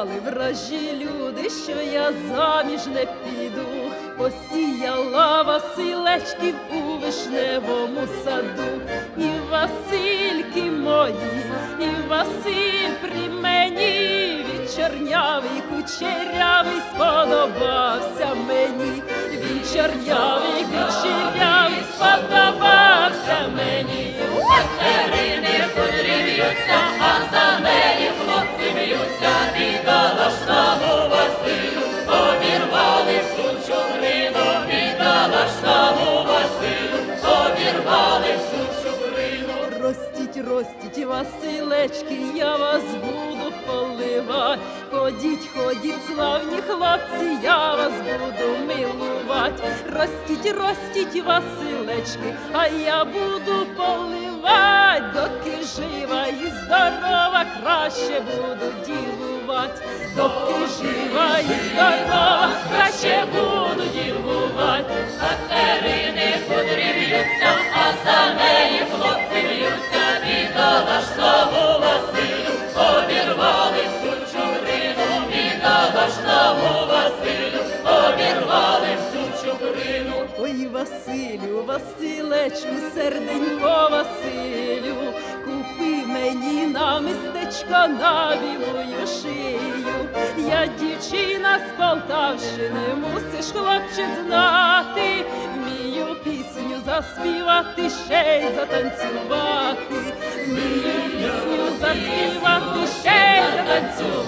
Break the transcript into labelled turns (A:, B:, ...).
A: казали вражі люди, що я заміж не піду. Посіяла Василечків у вишневому саду. І Васильки мої, і Василь при мені, він чорнявий, кучерявий сподобався мені. Він чорнявий, кучерявий сподобався мені.
B: Катерини подріб'ються, а за неї хлопці б'ються. Бідолашному Василю обірвали всю чуприну. Бідолашному Василю обірвали всю чуприну.
A: Ростіть, ростіть, Василечки, я вас буду поливать. Ходіть, ходіть, славні хлопці, я вас буду милувати. Ростіть, ростіть, Василечки, а я буду поливать. Доки жива і здорова, краще буду дівувати. Доки жива і здорова, краще буду дівувати.
B: Катерини подріб'ються, а за неї хлопці б'ються. Бідолашному Василю обірвали всю чуприну. Бідолашному Василю обірвали всю чуприну.
A: Ой, Василю, Василечку, серденько Василю, купи мені намистечко на білую шию. Я дівчина з Полтавщини, мусиш, хлопче, знати, вмію пісню заспівати, ще й затанцювати. Вмію пісню заспівати, ще й затанцювати.